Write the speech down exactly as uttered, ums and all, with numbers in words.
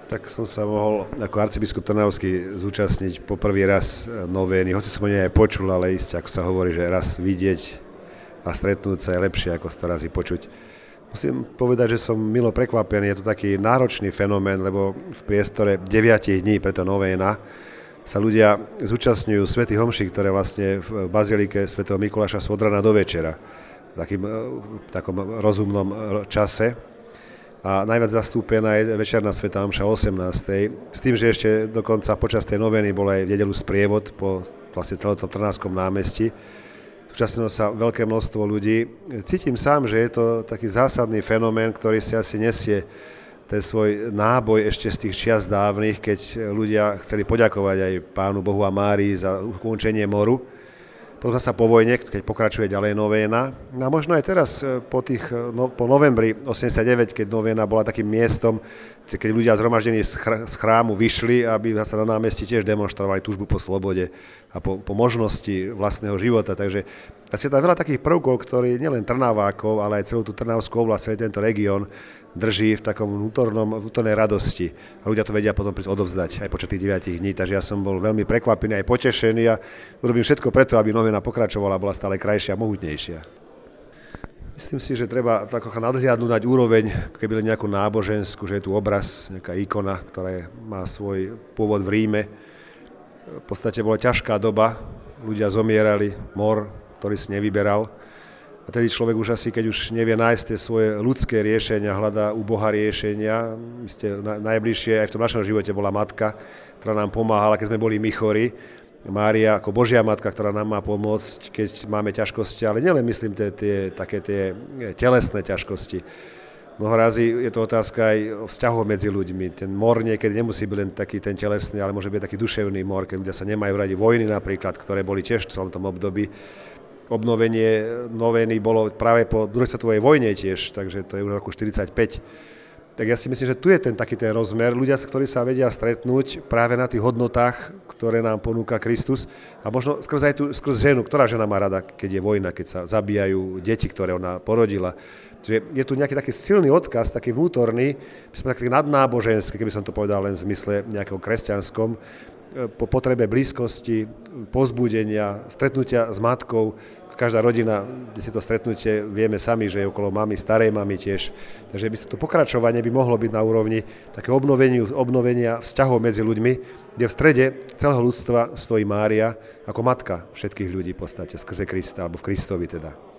Tak som sa mohol ako arcibiskup Trnavský zúčastniť po prvý raz novény, hoci som o nej aj počul, ale isté, ako sa hovorí, že raz vidieť a stretnúť sa je lepšie, ako sto razy počuť. Musím povedať, že som milo prekvapený, je to taký náročný fenomén, lebo v priestore deviatich dní, preto novéna, sa ľudia zúčastňujú svätých homší, ktoré vlastne v bazilike svätého Mikuláša sú od rana do večera, v takým, v takom rozumnom čase. A najviac zastúpená je večerná svätá omša o osemnástej, s tým, že ešte dokonca počas tej novény bol aj v nedeľu sprievod po vlastne celom Trnavskom námestí. Zúčastnilo sa veľké množstvo ľudí. Cítim sám, že je to taký zásadný fenomén, ktorý si asi nesie ten svoj náboj ešte z tých čias dávnych, keď ľudia chceli poďakovať aj Pánu Bohu a Márii za ukončenie moru. Potom sa po vojne, keď pokračuje ďalej novéna. A možno aj teraz, po, tých, no, po novembri osemdesiatdeväť, keď novéna bola takým miestom, keď ľudia zhromaždení z chrámu vyšli, aby sa na námestí tiež demonštrovali túžbu po slobode a po, po možnosti vlastného života. Takže asi je tam veľa takých prvkov, ktorí nielen Trnavákov, ale aj celú tú Trnavskú oblasť, celý tento región drží v takom vnútornom, vnútornej radosti. A ľudia to vedia potom prísť odovzdať aj počas tých deviatich dní. Takže ja som bol veľmi prekvapený aj potešený a urobím všetko preto, aby novéna pokračovala a bola stále krajšia a mohutnejšia. Myslím si, že treba tak nadhliadnúť na úroveň, keby len nejakú náboženskú, že je tu obraz, nejaká ikona, ktorá je, má svoj pôvod v Ríme. V podstate bola ťažká doba, ľudia zomierali, mor, ktorý si nevyberal. A tedy človek už asi, keď už nevie nájsť tie svoje ľudské riešenia, hľadá u Boha riešenia. Ste najbližšie aj v tom našom živote bola matka, ktorá nám pomáhala, keď sme boli my chorí. Mária ako Božia matka, ktorá nám má pomôcť, keď máme ťažkosti, ale nielen myslím tie, tie, také tie telesné ťažkosti. Mnoho razy je to otázka aj o vzťahu medzi ľuďmi. Ten mor niekedy nemusí byť len taký ten telesný, ale môže byť taký duševný mor, keď ľudia sa nemajú radi. Vojny napríklad, ktoré boli tiež v celom tom období. Obnovenie novény bolo práve po druhej svetovej vojne tiež, takže to je už v roku štyridsaťpäť. Tak ja si myslím, že tu je ten taký ten rozmer. Ľudia, ktorí sa vedia stretnúť práve na tých hodnotách, ktoré nám ponúka Kristus. A možno skrz aj tú, skrz ženu, ktorá žena má rada, keď je vojna, keď sa zabíjajú deti, ktoré ona porodila. Čiže je tu nejaký taký silný odkaz, taký vnútorný, sme taký nadnáboženský, keby som to povedal len v zmysle nejakého kresťanskom, po potrebe blízkosti, pozbudenia, stretnutia s matkou. Každá rodina, kde si to stretnutie, vieme sami, že je okolo mamy, starej mamy tiež. Takže by sa to pokračovanie by mohlo byť na úrovni takého obnovenia vzťahov medzi ľuďmi, kde v strede celého ľudstva stojí Mária ako matka všetkých ľudí v podstate skrze Krista, alebo v Kristovi teda.